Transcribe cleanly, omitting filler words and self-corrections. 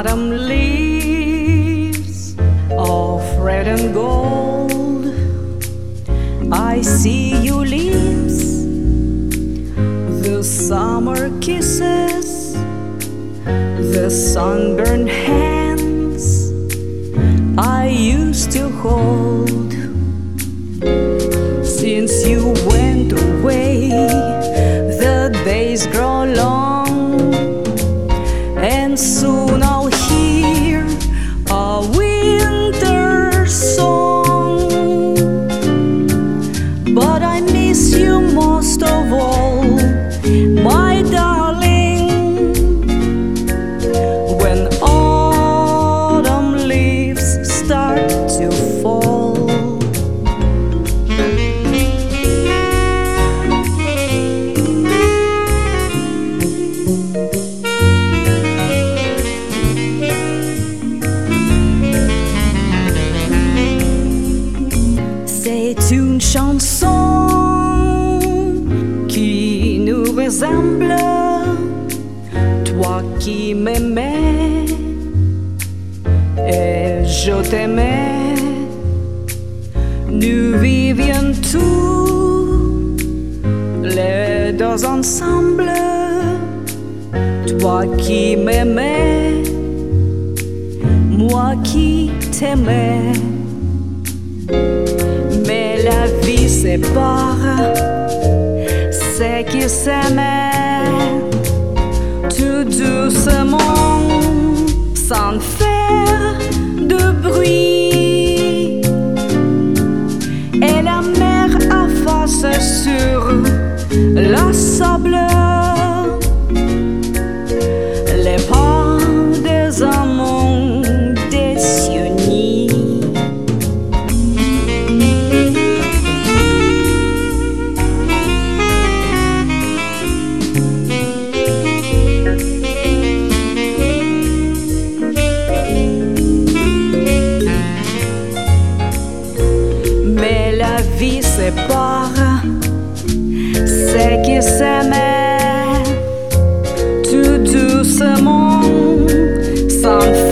autumn leaves of red and gold. I see your lips, the summer kisses, the sunburned hands I used to hold. Since you went away, the days grow long, and soon I'll hear a winter song. But I miss you most of all, my darling, when autumn leaves start to fall. C'est une chanson qui nous ressemble, toi qui m'aimais et je t'aimais. Nous vivions tous les deux ensemble, toi qui m'aimais, moi qui t'aimais. Mais la vie sépare ceux qui s'aimaient tout doucement, sans faire de bruit. Et la mer efface sur le sable les pas des amants désunis. Mais la vie sépare ceux qui s'aimaient tout doucement, sans